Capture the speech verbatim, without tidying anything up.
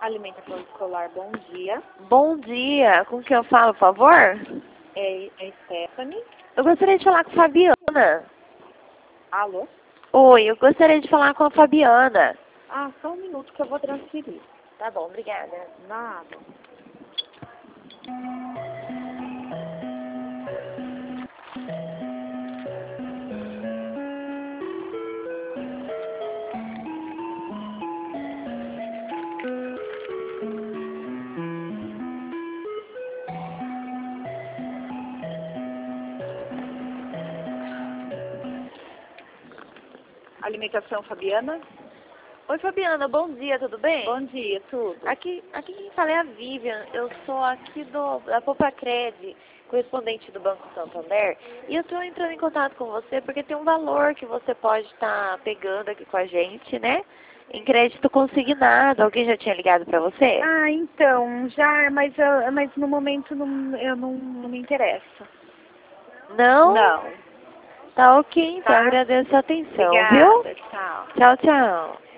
Alimentação escolar, bom dia. Bom dia. Com quem eu falo, por favor? É, é Stephanie. Eu gostaria de falar com a Fabiana. Alô? Oi, eu gostaria de falar com a Fabiana. Ah, só um minuto que eu vou transferir. Tá bom, obrigada. Nada. Alimentação Fabiana? Oi, Fabiana, bom dia, tudo bem? Bom dia, tudo. Aqui, aqui quem fala é a Vivian, eu sou aqui do, da Popacred, correspondente do Banco Santander, e eu estou entrando em contato com você porque tem um valor que você pode estar pegando aqui com a gente, né? Em crédito consignado. Alguém já tinha ligado para você? Ah, então, já, mas, eu- mas no momento não, eu não, não me interessa. Não? Não. Tá ok, então Tá? agradeço a atenção, viu? Obrigada, tchau. Tchau, tchau.